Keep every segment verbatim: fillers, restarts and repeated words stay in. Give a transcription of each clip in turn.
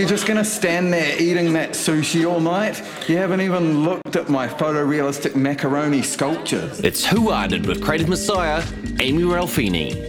you're just going to stand there eating that sushi all night? You haven't even looked at my photorealistic macaroni sculptures. It's Who Arted with Creative Messiah, Amy Ralphini.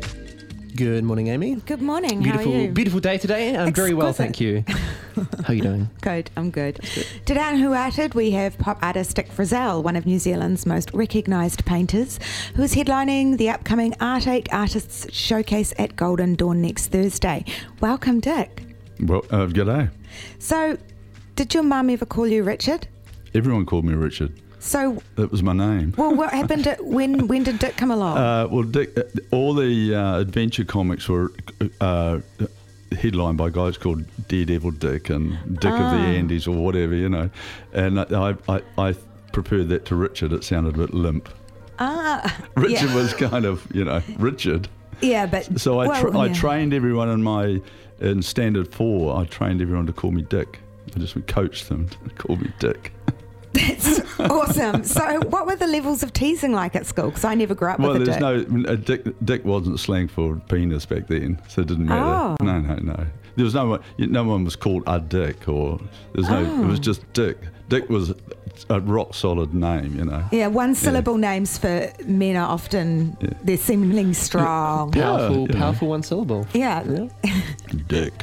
Good morning, Amy. Good morning. Beautiful, How are you? beautiful day today. I'm very well, thank you. How are you doing? Good, I'm good. good. Today on Who Arted, we have pop artist Dick Frizzell, one of New Zealand's most recognised painters, who is headlining the upcoming Art Ache Artists Showcase at Golden Dawn next Thursday. Welcome, Dick. Well, uh, g'day. So, did your mum ever call you Richard? Everyone called me Richard. So that was my name. Well, what happened? To, when when did Dick come along? Uh, well, Dick, uh, all the uh, adventure comics were uh, headlined by guys called Daredevil Dick and Dick ah. of the Andes or whatever, you know. And I, I I preferred that to Richard. It sounded a bit limp. Ah, Richard yeah. was kind of, you know, Richard. Yeah, but so I tra- well, yeah. I trained everyone in my in Standard Four. I trained everyone to call me Dick. I just coached them to call me Dick. That's awesome. So what were the levels of teasing like at school? Because I never grew up well, with a there's dick. no a dick. Dick wasn't slang for penis back then, so it didn't matter. Oh. No, no, no. There was no one. No one was called a Dick, or there's no. Oh. It was just Dick. Dick was a rock solid name, you know. Yeah, one syllable yeah. names for men are often yeah. they're seemingly strong. Powerful, yeah, powerful one syllable. Yeah. yeah. Dick.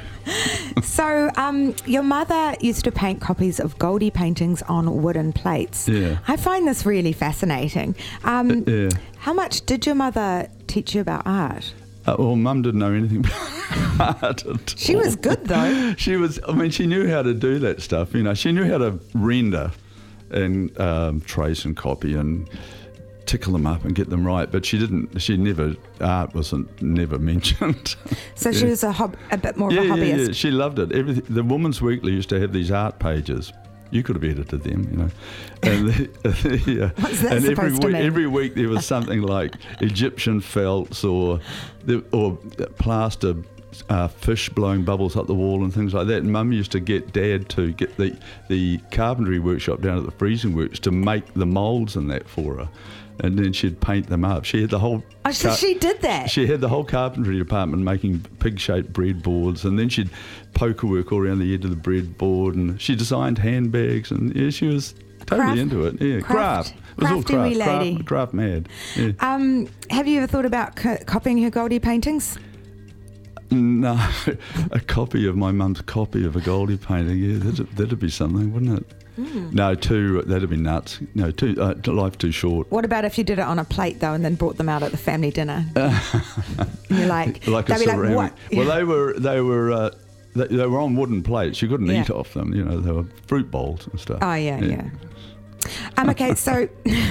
So, um, your mother used to paint copies of Goldie paintings on wooden plates. Yeah. I find this really fascinating. Um, uh, yeah. How much did your mother teach you about art? Uh, well, Mum didn't know anything about art at She all. was good, though. She was, I mean, she knew how to do that stuff, you know. She knew how to render and um, trace and copy and tickle them up and get them right, but she didn't, she never, art wasn't never mentioned. So yeah. she was a, hob- a bit more yeah, of a yeah, hobbyist. Yeah, she loved it. Everything, the Woman's Weekly used to have these art pages. You could have edited them, you know. And, the, the, uh, What's that and supposed every to week, mean? every week there was something like Egyptian felts or the, or plaster uh, fish blowing bubbles up the wall and things like that. And Mum used to get Dad to get the, the carpentry workshop down at the freezing works to make the moulds and that for her. And then she'd paint them up. She had the whole... Oh, so car- she did that? She had the whole carpentry department making pig-shaped breadboards, and then she'd poker work all around the edge of the breadboard, and she designed handbags, and yeah, she was totally Craft, into it. Yeah, craft, craft. It was all crafty craft, wee lady. craft, craft mad. Yeah. Um, have you ever thought about co- copying her Goldie paintings? No, a copy of my mum's copy of a Goldie painting. Yeah, that'd, that'd be something, wouldn't it? Mm. No, too. That'd be nuts. No, too. Uh, life too short. What about if you did it on a plate though, and then brought them out at the family dinner? and you're like, like they'd a be like, ceramic. what? Well, they were. They were. Uh, they, they were on wooden plates. You couldn't Yeah. eat off them. You know, they were fruit bowls and stuff. Oh yeah, yeah. Um, okay, so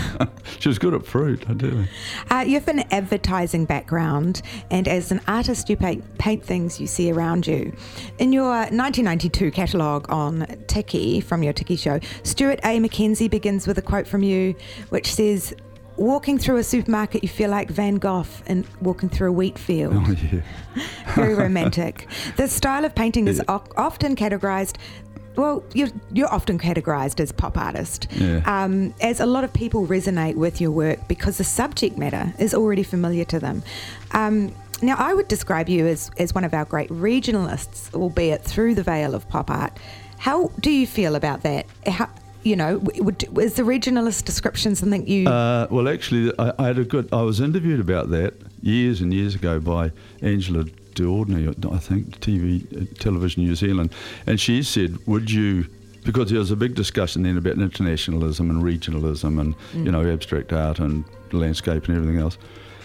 she was good at fruit, I do. uh, you have an advertising background, and as an artist, you paint, paint things you see around you. In your nineteen ninety-two catalogue on Tiki, from your Tiki show, Stuart A. Mackenzie begins with a quote from you, which says, "Walking through a supermarket, you feel like Van Gogh and walking through a wheat field." Oh yeah. Very romantic. This style of painting is Yeah. o- often categorised. Well, you're, you're often categorised as pop artist, Yeah. um, as a lot of people resonate with your work because the subject matter is already familiar to them. Um, now, I would describe you as, as one of our great regionalists, albeit through the veil of pop art. How do you feel about that? How, you know, would, is the regionalist description something you... Uh, well, actually, I, I had a good... I was interviewed about that years and years ago by Angela D'Ordinary, I think, T V, Television New Zealand, and she said, would you... Because there was a big discussion then about internationalism and regionalism and, mm. you know, abstract art and landscape and everything else.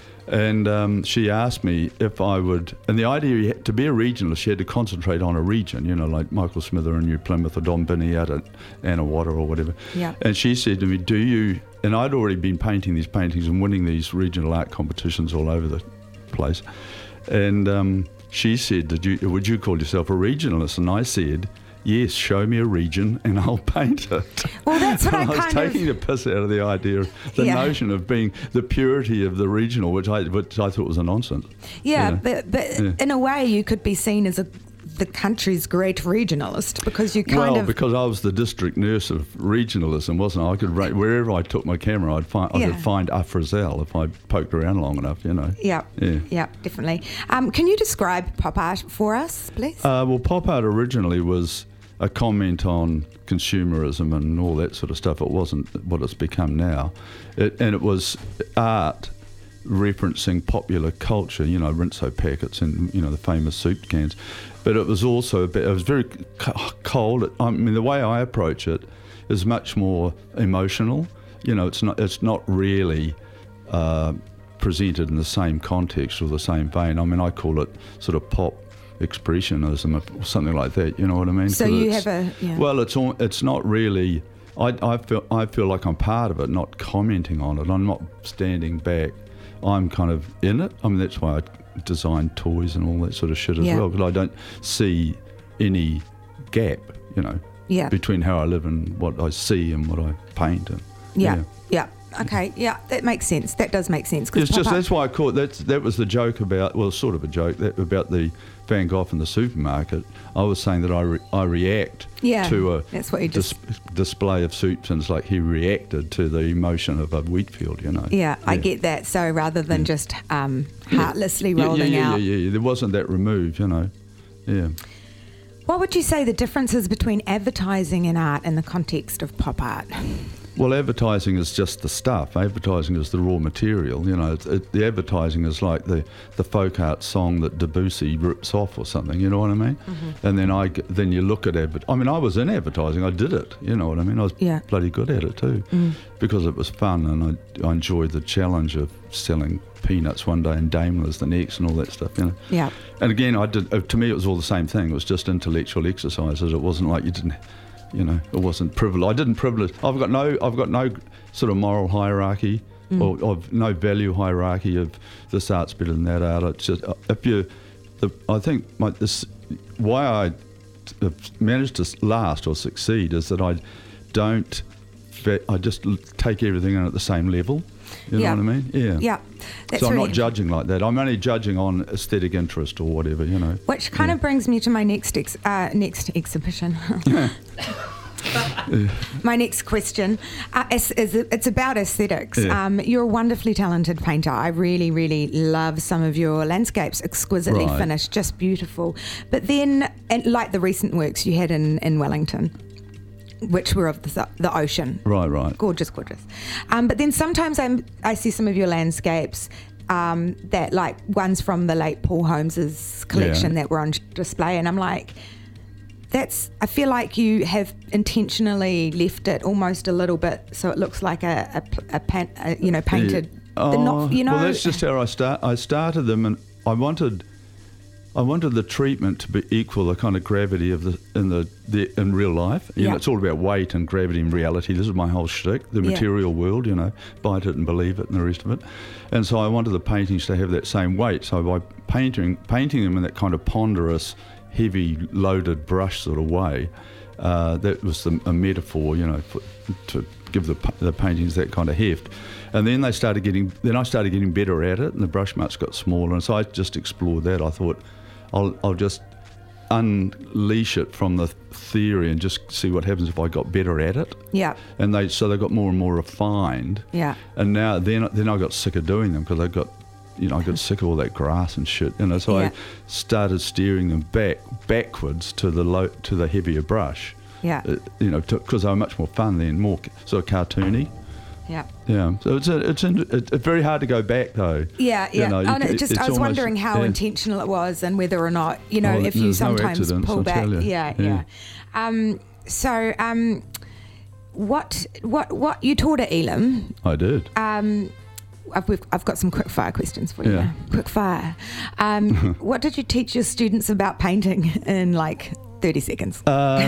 And um, she asked me if I would, and the idea, you had, to be a regionalist, you had to concentrate on a region, you know, like Michael Smither in New Plymouth or Don Binney out at Annawata or whatever. Yeah. And she said to me, do you, and I'd already been painting these paintings and winning these regional art competitions all over the place. And um, she said, Did you, would you call yourself a regionalist? And I said, yes, show me a region and I'll paint it. Well, that's what I I was kind taking of... the piss out of the idea, of the Yeah. notion of being the purity of the regional, which I which I thought was a nonsense. Yeah, you know? but, but Yeah. in a way you could be seen as a the country's great regionalist, because you kind well, of... because I was the district nurse of regionalism, wasn't I? I could rate, wherever I took my camera, I'd find I Yeah. could find Afrazel if I poked around long enough, you know. Yeah, Yeah. yeah, definitely. Um, can you describe pop art for us, please? Uh, well, pop art originally was a comment on consumerism and all that sort of stuff. It wasn't what it's become now. It, and it was art referencing popular culture, you know, Rinso packets and, you know, the famous soup cans. But it was also a bit, it was very c- cold. I mean, the way I approach it is much more emotional. You know, it's not, it's not really uh, presented in the same context or the same vein. I mean, I call it sort of pop expressionism or something like that, you know what I mean? So 'Cause you it's- have a... Yeah. Well, it's all, it's not really... I, I feel I feel like I'm part of it, not commenting on it. I'm not standing back. I'm kind of in it. I mean, that's why I design toys and all that sort of shit as Yeah. well, because I don't see any gap, you know, Yeah. between how I live and what I see and what I paint. And, Yeah, yeah. Okay, yeah, that makes sense. That does make sense. 'cause It's just pop art- that's why I caught that. That was the joke about, well, sort of a joke that about the Van Gogh in the supermarket. I was saying that I re, I react Yeah, to a that's what you just- dis- display of soups, and it's like he reacted to the emotion of a wheat field, you know. Yeah, I get that. So rather than just um, heartlessly Yeah, rolling yeah, yeah, out. Yeah, yeah, there wasn't that remove, you know. Yeah. What would you say the difference is between advertising and art in the context of pop art? Well, advertising is just the stuff. Advertising is the raw material. You know, it, it, the advertising is like the, the folk art song that Debussy rips off or something. You know what I mean? Mm-hmm. And then I g- then you look at advert. I mean, I was in advertising. I did it. You know what I mean? I was Yeah. bloody good at it too, mm. because it was fun, and I, I enjoyed the challenge of selling peanuts one day and Daimlers the next, and all that stuff. You know. Yeah. And again, I did. Uh, to me, it was all the same thing. It was just intellectual exercises. It wasn't like you didn't. You know, it wasn't privilege. I didn't privilege. I've got no. I've got no sort of moral hierarchy, mm. or of no value hierarchy of this art's better than that art. It's just if you, the, I think my, this why I managed to last or succeed is that I don't. I just take everything in at the same level. You Yeah. know what I mean? Yeah. Yeah. That's so I'm really not judging like that. I'm only judging on aesthetic interest or whatever. You know. Which kind Yeah. of brings me to my next ex- uh, next exhibition. My next question uh, is, is it's about aesthetics. Yeah. Um, you're a wonderfully talented painter. I really, really love some of your landscapes, exquisitely Right. finished, just beautiful. But then, and like the recent works you had in, in Wellington, which were of the, the ocean. Right, right. Gorgeous, gorgeous. Um, but then sometimes I'm, I see some of your landscapes um, that, like ones from the late Paul Holmes's collection Yeah. that were on display, and I'm like, that's. I feel like you have intentionally left it almost a little bit so it looks like a, a, pl- a, pan, a you know painted. Yeah. the not, you know. Well, that's just how I start. I started them, and I wanted, I wanted the treatment to be equal the kind of gravity of the in the, the in real life. You Yeah. know, it's all about weight and gravity and reality. This is my whole shtick, the Yeah. material world. You know, bite it and believe it, and the rest of it. And so I wanted the paintings to have that same weight. So by painting painting them in that kind of ponderous, heavy, loaded brush sort of way, uh, that was the, a metaphor, you know, for, to give the the paintings that kind of heft. And then they started getting, then I started getting better at it, and the brush marks got smaller. And so I just explored that. I thought, I'll I'll just unleash it from the theory and just see what happens if I got better at it. Yeah. And they so they got more and more refined. Yeah. And now then then I got sick of doing them because I got, you know, I got sick of all that grass and shit. You know, so Yeah. I started steering them back backwards to the low to the heavier brush. Yeah. Uh, you know, because they were much more fun then, more c- sort of cartoony. Yeah. Yeah, so it's a, it's in, it's very hard to go back though. Yeah, You yeah. know, you oh, no, ca- just it's I was almost- wondering how yeah. intentional it was and whether or not, you know, Oh, if you there's no sometimes accidents, pull I'll back. tell you. Yeah, yeah. Yeah. Um, so, um, what, what, what you taught at Elam? I did. Um, I've, we've, I've got some quick fire questions for you. Yeah. Now. Quick fire. Um, what did you teach your students about painting in like thirty seconds? Uh,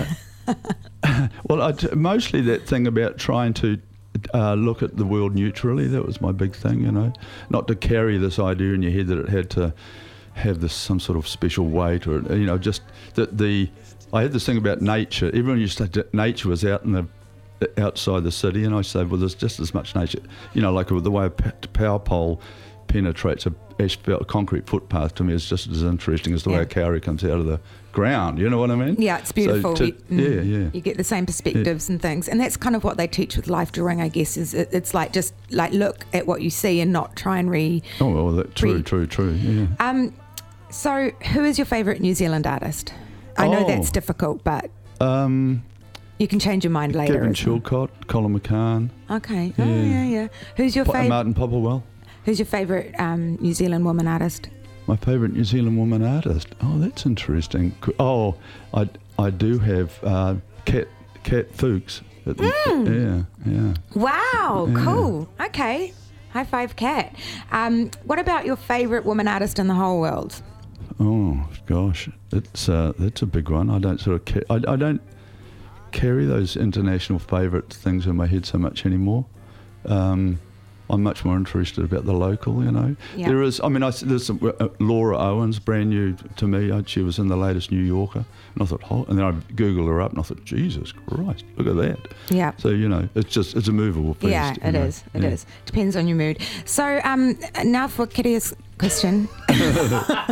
well, I t- mostly that thing about trying to uh, look at the world neutrally. That was my big thing, you know, not to carry this idea in your head that it had to have this some sort of special weight, or you know, just that the. I had this thing about nature. Everyone used to say nature was out in the outside the city, and I say, well, there's just as much nature, you know, like the way a p- power pole penetrates a asphalt concrete footpath to me is just as interesting as the Yeah. way a kauri comes out of the ground. You know what I mean? Yeah, it's beautiful. So to- You- mm, yeah, yeah. You get the same perspectives and things, and that's kind of what they teach with life drawing, I guess. Is it, it's like just like look at what you see and not try and re. Oh well, that, true, Re- true, true. Yeah. Um, so who is your favourite New Zealand artist? I know Oh. that's difficult, but Um, you can change your mind later. Kevin as well. Chilcott, Colin McCann, Okay. Oh Yeah. yeah, yeah. Who's your Po- favorite? Martin Popplewell. Who's your favourite um, New Zealand woman artist? My favourite New Zealand woman artist. Oh, that's interesting. Co- Oh, I, I do have uh, Kat Kat Fuchs. At the- Mm. Yeah, yeah. Wow, Yeah. cool. Okay. High five, Kat. Um, what about your favourite woman artist in the whole world? Oh gosh, it's uh, that's a big one. I don't sort of ca- I, I don't carry those international favourite things in my head so much anymore. Um, I'm much more interested about the local, you know. Yeah. There is, I mean, I, s- there's some, uh, Laura Owens, brand new to me. Uh, She was in the latest New Yorker, and I thought, oh, and then I googled her up, and I thought, Jesus Christ, look at that. Yeah. So you know, it's just it's a movable feast. Yeah, you it know. is. It Yeah. is. Depends on your mood. So um, now for Kiria's question. uh,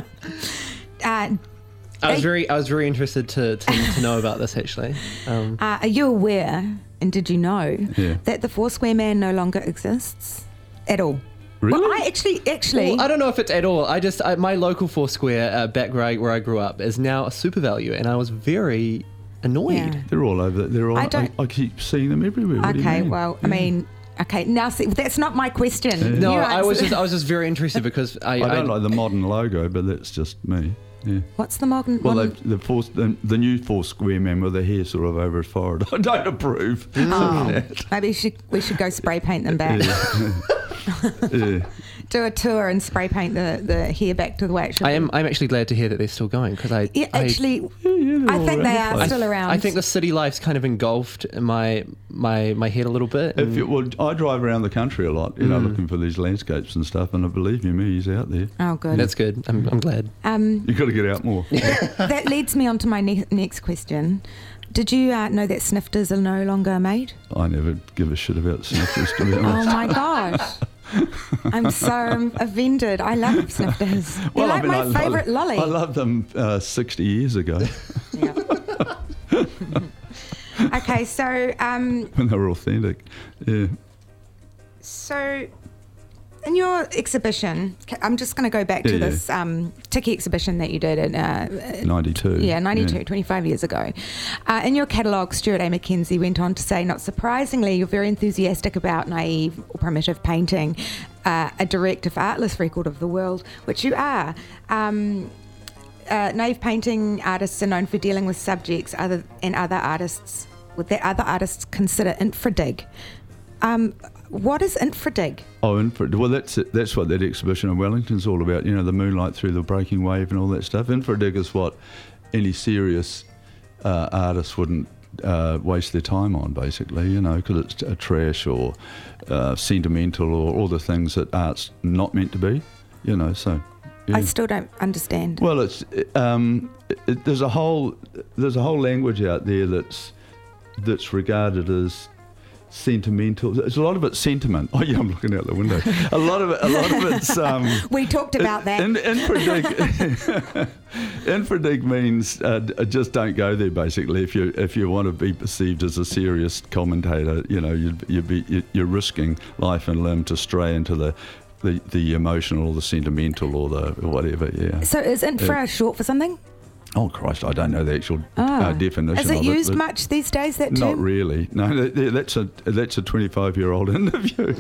I was very, I was very interested to, to, to know about this actually. Um, uh, are you aware, and did you know, Yeah. that the Foursquare Man no longer exists at all? Really? Well, I actually, actually, well, I don't know if it's at all. I just I, my local Foursquare uh, back where I, where I grew up is now a super value, and I was very annoyed. Yeah. They're all over. They're all. I I, don't- I, keep seeing them everywhere. What do you okay, mean? well, I Yeah. mean, okay, now see, that's not my question. No, You I was answer- just I was just very interested because I, I don't like the modern logo, but that's just me. Yeah. What's the modern? Well, modern the the, four, the the new four square man with the hair sort of over his forehead. I don't approve. oh, maybe we should, we should go spray paint them back. Yeah. Do a tour and spray paint the, the hair back to the way it should I be. am I'm actually glad to hear that they're still going because I Yeah, I- actually, yeah, I they're think all they around the are place. still around. I think the city life's kind of engulfed my my my head a little bit. If and- you, well, I drive around the country a lot, you know, Mm. looking for these landscapes and stuff, and believe you me, he's out there. Oh, good. That's good. I'm, I'm glad. Um, You've got to get out more. that leads me on to my ne- next question. Did you uh, know that snifters are no longer made? I never give a shit about sniffers, to be Oh honest. my gosh. I'm so offended. I love snifters. They're Well, I like mean, my I- favourite I, lolly. I loved them uh, sixty years ago Yeah. Okay, so um, when they were authentic. Yeah. so in your exhibition, ca- I'm just going to go back to Yeah, yeah. this um, Tiki exhibition that you did in uh, ninety-two. Yeah, ninety-two, twenty-five years ago. Uh, in your catalogue, Stuart A. Mackenzie went on to say, not surprisingly, you're very enthusiastic about naive or primitive painting, uh, a direct, if artless record of the world, which you are. Um, uh, naive painting artists are known for dealing with subjects other and other artists, with that other artists consider infradig. Um, what is infradig? Oh, infra- well, that's it. That's what that exhibition in Wellington's all about. You know, the moonlight through the breaking wave and all that stuff. Infradig is what any serious uh, artist wouldn't uh, waste their time on, basically. You know, because it's uh, trash or uh, sentimental or all the things that art's not meant to be. You know, so. Yeah. I still don't understand. Well, it's um, it, it, there's a whole there's a whole language out there that's that's regarded as sentimental. There's a lot of it's sentiment. Oh yeah, I'm looking out the window. A lot of it, a lot of it's. Um, we talked about that. In, infradig, infradig means uh, d- just don't go there. Basically, if you if you want to be perceived as a serious commentator, you know you'd, you'd be you- you're risking life and limb to stray into the. The, the emotional or the sentimental or the or whatever, yeah. So is infra Yeah. short for something? Oh Christ, I don't know the actual Ah. uh, definition Is it of used it. but much these days, that Not term? really. No, that- that- that's a that's a twenty-five-year-old interview.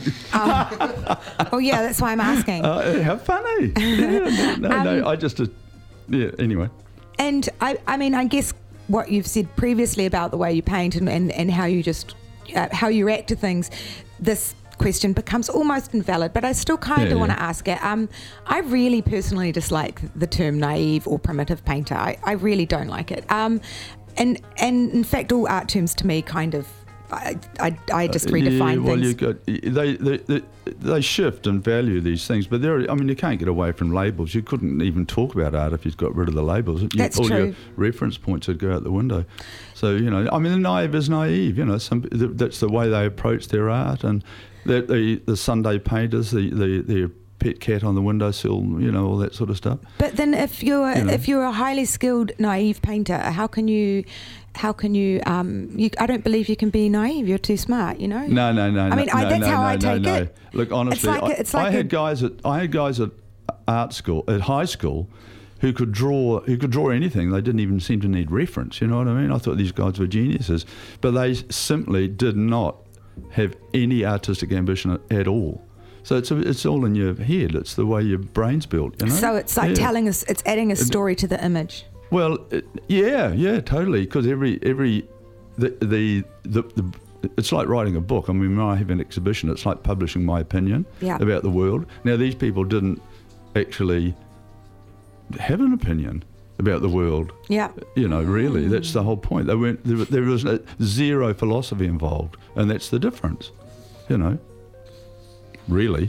Oh, yeah, that's why I'm asking. Uh, how funny! Yeah, no, no, Um, no, I just uh, yeah. Anyway, And I, I mean, I guess what you've said previously about the way you paint and, and, and how you just, uh, how you react to things, this question becomes almost invalid, but I still kind Yeah, of want to yeah. ask it. Um, I really personally dislike the term naive or primitive painter. I, I really don't like it. Um, and, and in fact, all art terms to me kind of, I, I, I just redefine yeah, well, things. you got they, they they they shift and value these things, but there. I mean, you can't get away from labels. You couldn't even talk about art if you'd got rid of the labels. You, That's all true. your reference points would go out the window. So you know, I mean, the naive is naive. You know, some that's the way they approach their art, and the the, the Sunday painters, the the the pet cat on the windowsill, you know, all that sort of stuff. But then, if you're You know. if you're a highly skilled naive painter, how can you? How can you, um, you? I don't believe you can be naive. You're too smart, you know. No, no, no. I mean, no, I, no, that's no, how no, I no, take no. it. Look, honestly, like I, a- it's I like had a- guys at I had guys at art school, at high school, who could draw who could draw anything. They didn't even seem to need reference. You know what I mean? I thought these guys were geniuses, but they simply did not have any artistic ambition at, at all. So it's it's all in your head. It's the way your brain's built. You know. So it's like Yeah. telling us, it's adding a story to the image. Well, it, yeah, yeah, totally. Because every every the, the the the it's like writing a book. I mean, when I have an exhibition, it's like publishing my opinion Yeah. about the world. Now, these people didn't actually have an opinion about the world. Yeah. You know, really, that's the whole point. They weren't. There, there was a zero philosophy involved, and that's the difference. You know, really.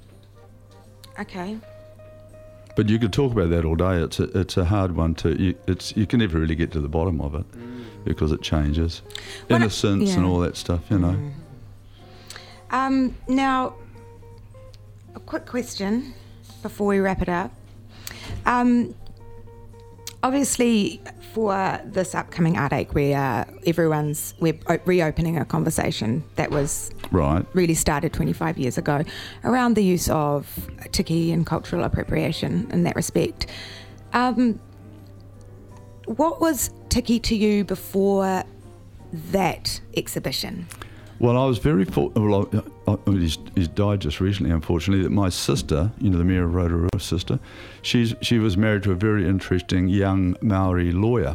Okay. But you could talk about that all day. It's a, it's a hard one to. You, it's you can never really get to the bottom of it because it changes, When I- innocence and yeah. all that stuff. You know. Um, now, a quick question before we wrap it up. Um, obviously, for this upcoming Art Ache, we are everyone's we're o- reopening a conversation that was Right. really started twenty-five years ago around the use of tiki and cultural appropriation in that respect. Um, what was tiki to you before that exhibition? Well, I was very for, well. I, I, he's, he's died just recently, unfortunately. That my sister, you know, the Mayor of Rotorua's sister, she's she was married to a very interesting young Maori lawyer,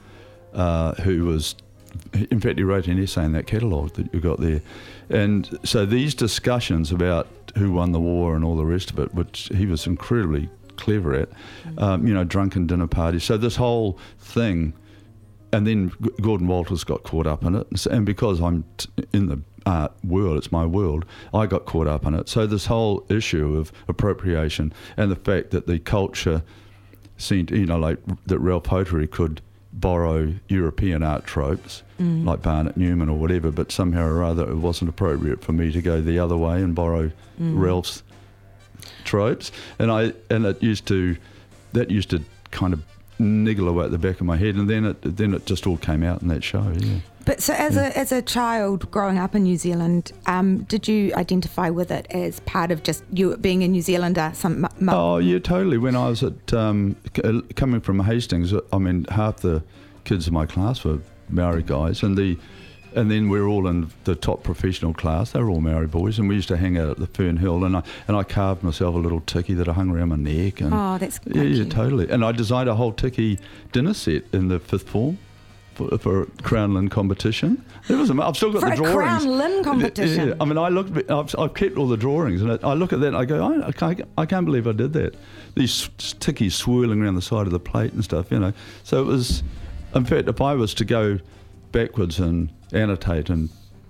uh, who was, in fact, he wrote an essay in that catalogue that you got there, and so these discussions about who won the war and all the rest of it, which he was incredibly clever at, um, you know, drunken dinner parties. So this whole thing. And then G- Gordon Walters got caught up in it. And so- And because I'm t- in the art world, it's my world, I got caught up in it. So this whole issue of appropriation and the fact that the culture seemed, you know, like that Ralph Hotary could borrow European art tropes, like Barnett Newman or whatever, but somehow or other it wasn't appropriate for me to go the other way and borrow Ralph's tropes. And I and it used to, that used to kind of niggle away at the back of my head, and then it then it just all came out in that show. Yeah. But so, as a as a child growing up in New Zealand, um, did you identify with it as part of just you being a New Zealander? Some m- m- Oh yeah, totally. When I was at um, c- coming from Hastings, I mean half the kids in my class were Maori guys, and the and then we were all in the top professional class. They were all Maori boys, and we used to hang out at the Fern Hill, and I and I carved myself a little tiki that I hung around my neck. And Oh, that's yeah, quite yeah, cute. totally. And I designed a whole tiki dinner set in the fifth form. For, for a Crown Lynn competition, it was. I've still got For the a drawings. Crown Lynn competition? Yeah, I mean, I look. I've, I've kept all the drawings, and I look at that. and I go, I, I can't. I can't believe I did that. These tickies swirling around the side of the plate and stuff, you know. So it was. In fact, if I was to go backwards and annotate and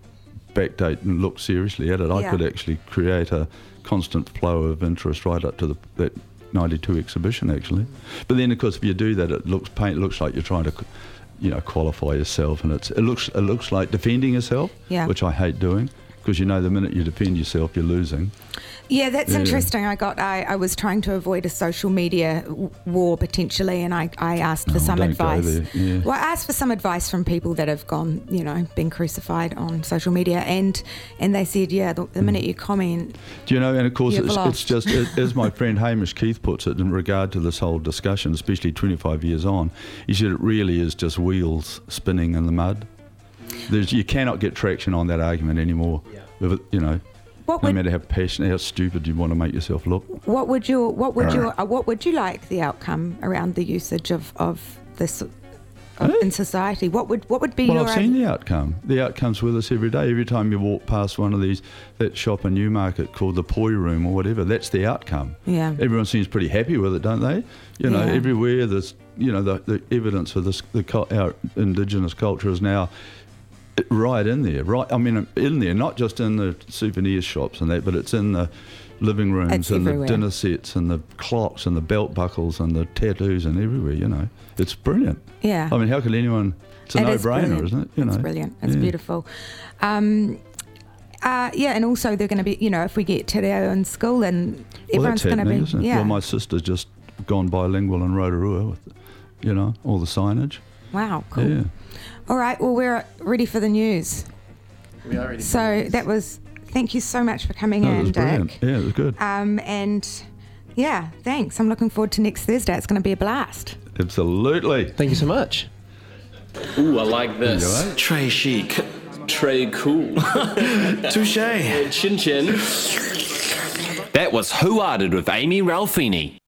backdate and look seriously at it, I Yeah. could actually create a constant flow of interest right up to the that ninety-two exhibition, actually. But then, of course, if you do that, it looks paint. It looks like you're trying to, you know, qualify yourself, and it's it looks it looks like defending yourself, Yeah. which I hate doing, because you know the minute you defend yourself, you're losing. Yeah, that's Yeah. interesting. I got. I, I was trying to avoid a social media w- war potentially, and I, I asked for Oh, some don't go advice. there, yeah. Well, I asked for some advice from people that have gone, you know, been crucified on social media, and and they said, yeah, the, the minute you comment, Do you know? And of course, You've it's, it's lost. just it, as my friend Hamish Keith puts it in regard to this whole discussion, especially twenty-five years on. He said it really is just wheels spinning in the mud. There's you cannot get traction on that argument anymore. With it, you know. what No would matter how passionate, how stupid you want to make yourself look. what would you what would you uh, what would you like the outcome around the usage of of this of, Eh? in society? What would what would be Well, your I've seen the outcome. The outcome's with us every day. Every time you walk past one of these, that shop in Newmarket called the Poi Room or whatever, that's the outcome. Yeah. Everyone seems pretty happy with it, don't they? You know, Yeah. everywhere there's, you know, the, the evidence of this, the cul- our indigenous culture is now right in there. Right, I mean, in there, not just in the souvenir shops and that, but it's in the living rooms It's and everywhere. the dinner sets and the clocks and the belt buckles and the tattoos and everywhere. You know, it's brilliant. Yeah. I mean, how could anyone? It's a It is no-brainer, brilliant. isn't it? You know, It's brilliant. It's Yeah. beautiful. Um, uh, Uh, yeah, and also they're going to be, you know, if we get Te Reo in school, then Well, everyone's that's going to be, happening, isn't it? yeah. Well, my sister's just gone bilingual in Rotorua with, you know, all the signage. Wow, cool. Yeah. All right, well, we're ready for the news. We are ready. So that was, thank you so much for coming No, it in, was brilliant. Dick. Yeah, it was good. Um, and yeah, thanks. I'm looking forward to next Thursday. It's going to be a blast. Absolutely. Thank you so much. Ooh, I like this. Anyway. Très chic. Trey cool. Touche. Chin chin. That was Who Arted with Amy Ralphini.